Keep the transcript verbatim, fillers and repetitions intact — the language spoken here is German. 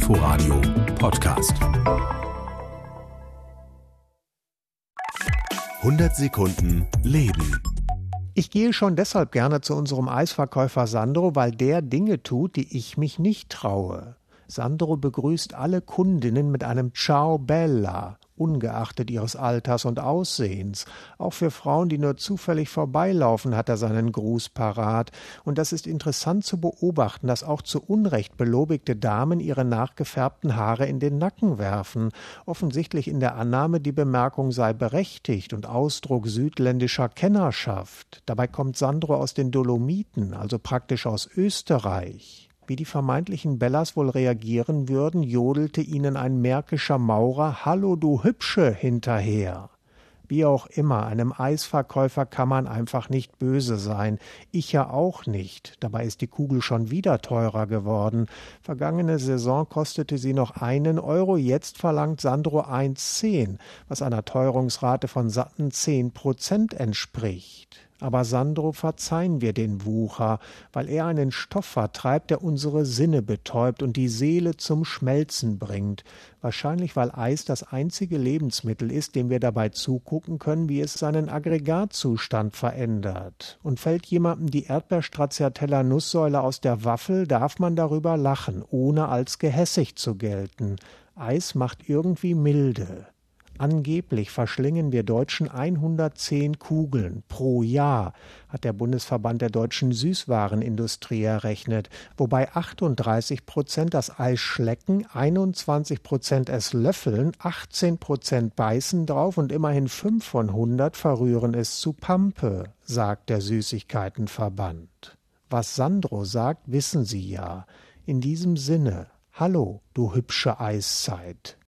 Inforadio Podcast. hundert Sekunden Leben. Ich gehe schon deshalb gerne zu unserem Eisverkäufer Sandro, weil der Dinge tut, die ich mich nicht traue. Sandro begrüßt alle Kundinnen mit einem Ciao Bella, ungeachtet ihres Alters und Aussehens. Auch für Frauen, die nur zufällig vorbeilaufen, hat er seinen Gruß parat. Und das ist interessant zu beobachten, dass auch zu Unrecht belobigte Damen ihre nachgefärbten Haare in den Nacken werfen, offensichtlich in der Annahme, die Bemerkung sei berechtigt und Ausdruck südländischer Kennerschaft. Dabei kommt Sandro aus den Dolomiten, also praktisch aus Österreich. Wie die vermeintlichen Bellas wohl reagieren würden, jodelte ihnen ein märkischer Maurer »Hallo, du Hübsche« hinterher. Wie auch immer, einem Eisverkäufer kann man einfach nicht böse sein. Ich ja auch nicht. Dabei ist die Kugel schon wieder teurer geworden. Vergangene Saison kostete sie noch einen Euro, jetzt verlangt Sandro eins Komma zehn, was einer Teuerungsrate von satten zehn Prozent entspricht. Aber Sandro verzeihen wir den Wucher, weil er einen Stoff vertreibt, der unsere Sinne betäubt und die Seele zum Schmelzen bringt. Wahrscheinlich, weil Eis das einzige Lebensmittel ist, dem wir dabei zugucken können, wie es seinen Aggregatzustand verändert. Und fällt jemandem die Erdbeerstracciatella-Nusssäule aus der Waffel, darf man darüber lachen, ohne als gehässig zu gelten. Eis macht irgendwie milde. Angeblich verschlingen wir Deutschen hundertzehn Kugeln pro Jahr, hat der Bundesverband der deutschen Süßwarenindustrie errechnet, wobei achtunddreißig Prozent das Eis schlecken, einundzwanzig Prozent es löffeln, achtzehn Prozent beißen drauf und immerhin fünf von hundert verrühren es zu Pampe, sagt der Süßigkeitenverband. Was Sandro sagt, wissen Sie ja. In diesem Sinne, hallo, du hübsche Eiszeit.